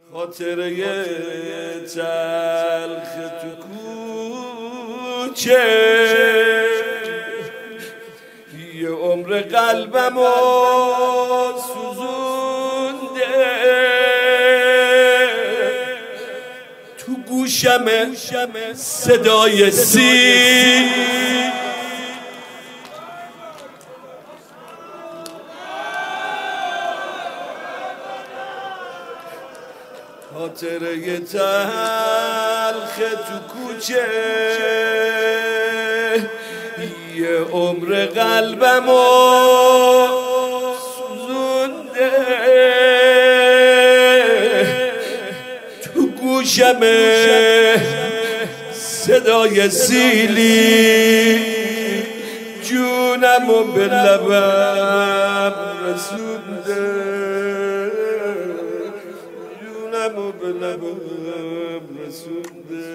خاطره تلخ تو کوچه یه عمر قلبمو سوزونده، تو گوشمه صدای سیل خاطره تلخ تو کوچه یه عمر قلبمو سوزونده، تو گوشمه صدای سیلی جونمو به لبم رسونده، جونمو به لبم رسونده.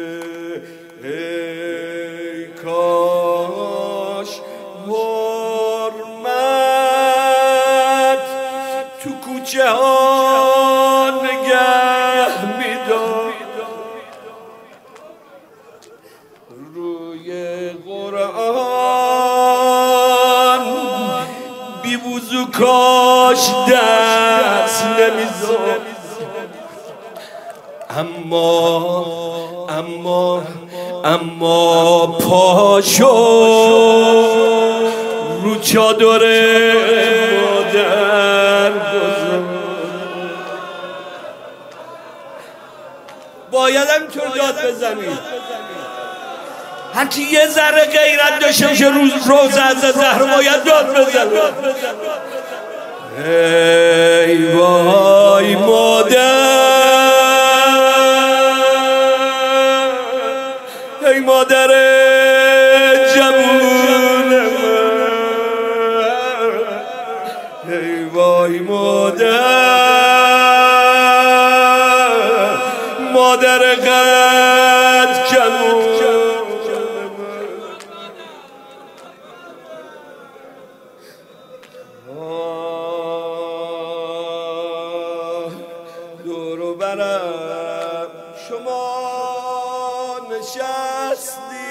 ای کاش حرمت تو کوچه ها نگه می‌داشت، روی قرآن بی وضو کاش دست نمی‌ذاشت. اما پاشو رو چادر مادر گذاشت. باید همینطور داد بزنید. هر کی یه ذره غیرت داشته باشه روزه از زهر باید داد بزنه. ای وای مادر، ای مادر جوون من، ای وای مادر قد کمون دور و برم شما نشستی.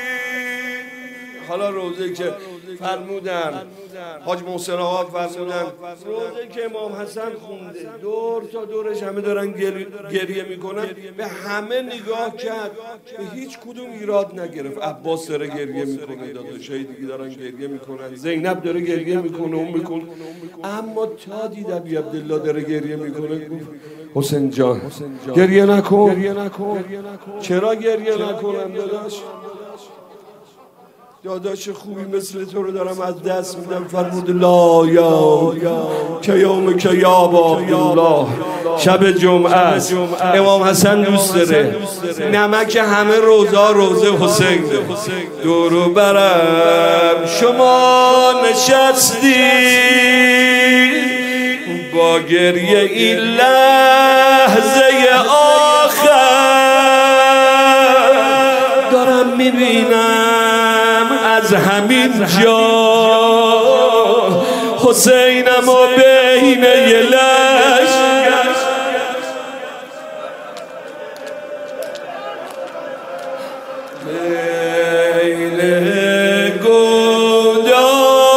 حالا روزه که فرمودن حاج محسن آقا فرمودن روزه که امام حسن خونده دور تا دورش همه دارن گریه میکنن، به همه نگاه کرد، به هیچ کدوم ایراد نگرفت. عباس داره گریه میکنه، داداشای دیگه دارن گریه میکنن، زینب داره گریه میکنه، میکنه، اما تا دید ابی عبدالله داره گریه میکنه حسین جان گریه نکن. چرا گریه نکنم داداش خوبی مثل تو رو دارم از دست میدم. فرمود لا یا کیوم کیاب عبدالله، شب جمعه است، امام حسن دوست داره، نمک همه روزه حسین دور و برم شما نشستی، با گریه این لحظه آخر دارم میبینم از همین جا حسینم و بین یه لشکر بین گودا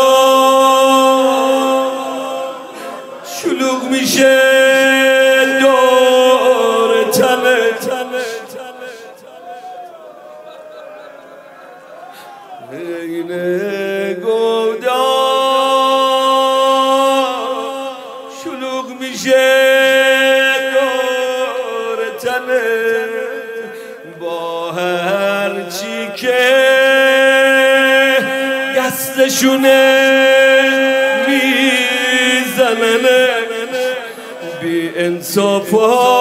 شلوغ میشه دور تله، بین گودا شلوغ میشه دور تله، با هرچی که دستشونه میزننه بی انصاف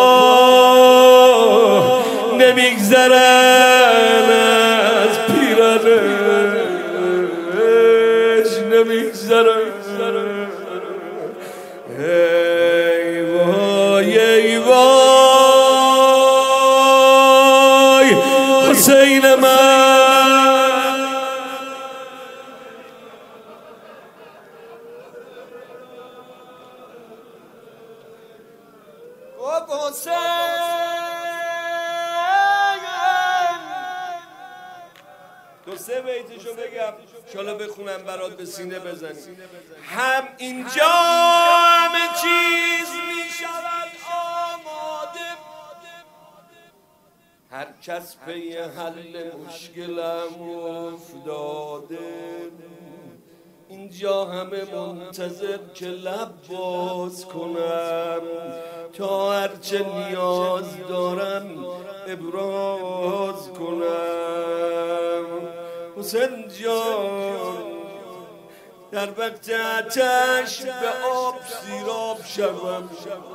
ها نمیگذرن از پیرنش، نمیگذرن. ای وای ای وای حسین من، دو سه بیتشو بگم شالا بخونم برات به سینه بزنی. هم اینجا همه چیز می شود آماده، هر کس پی حل مشکلم افتاده، اینجا همه منتظر که لب باز کنم تا هرچه نیاز دارم ابراز کنم. حسین جان در وقت آتش به آب سیراب شوم،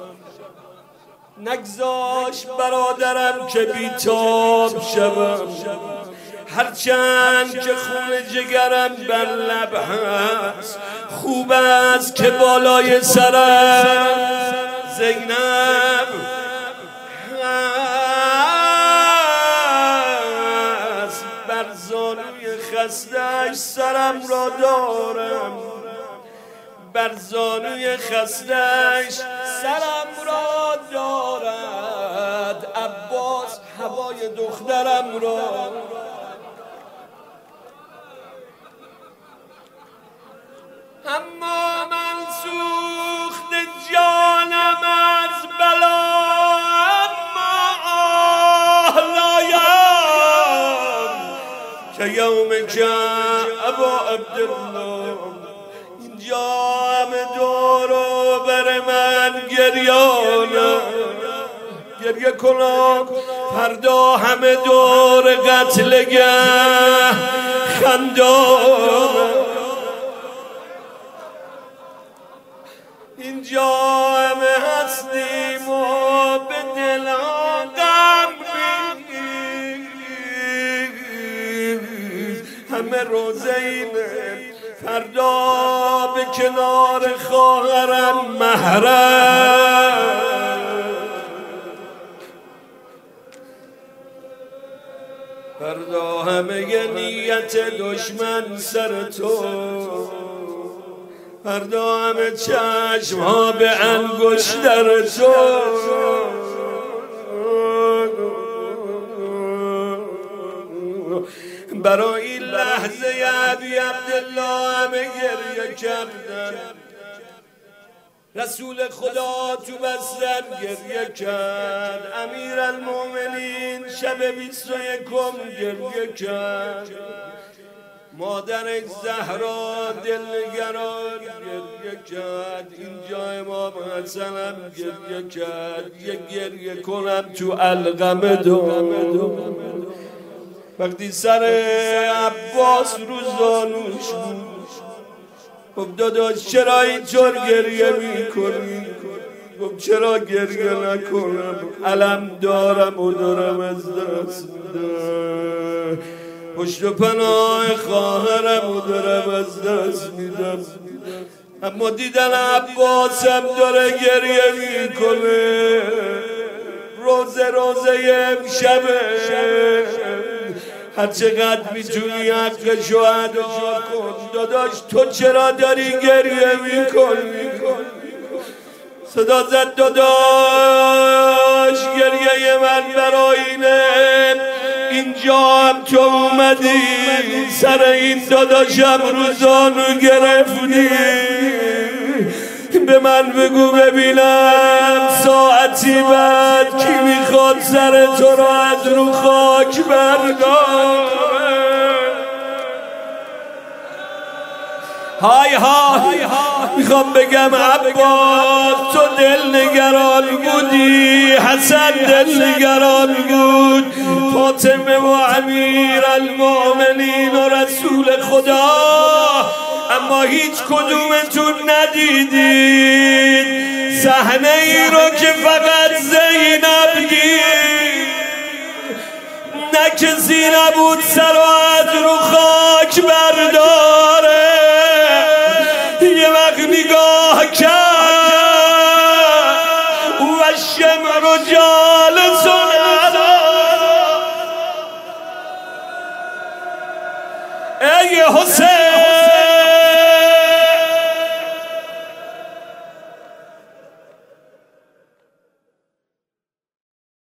نگذاش برادرم که بیتاب شوم، هرچند که خون جگرم بر لب هست، خوب است که بالای سرم زینب هست، بر زانوی خسته‌اش سرم را دارم، بر زانوی خسته‌اش سرم را دارد، عباس هوای دخترم را. اما من سوخت جانم از بلا، اما آه لایم که یوم که ابا عبدالله، اینجا همه دورو بر من گریه کنم، فردا همه دور قتلگه خندانم، اینجا همه هستیم و به دل غم ریز، همه روزه اینه فردا به کنار خواهرم محرم، فردا همه نیت دشمن سر تو، فردا همه چشم ها به انگشتر تو، برای این لحظه ابی عبدالله همه گریه کردن، رسول خدا تو بستر گریه کرد، امیر المؤمنین شب 21 گریه کرد، مادر زهرا دلنگران گریه کرد، اینجا امام حسن هم گریه کرد، یه گریه کنم تو علقمه دو. وقتی سر عباس رو زانوش بود، خب داداش چرا اینطور گریه میکنی؟ خب چرا گریه نکنم؟ علم دارم و دارم از دست میدم، پشت و پناه خواهرم و دارم از دست میدم، اما دیدن عباسم داره گریه میکنه، روزه امشبه، هر چقدر میتونی حق شهدا کن، داداش تو چرا داری گریه میکنی؟ صدا زد داداش گریه من برای اینه، اینجا هم تو اومدی سر این داداشم رو زانو گرفتی، به من بگو ببینم ساعتی بعد کی میخواد سر تو را از رو خاک برداره؟ های میخوام بگم عباس تو دل نگران بودی، حسن دل نگران بود، فاطمه و امیر المؤمنین و رسول خدا، اما هیچ کدومتون ندیدید صحنه ای رو که فقط زینب دید، نه کسی نبود سر و از رو خاک برداره، یه وقت نگاه کرد و شمر جالسون ای حسین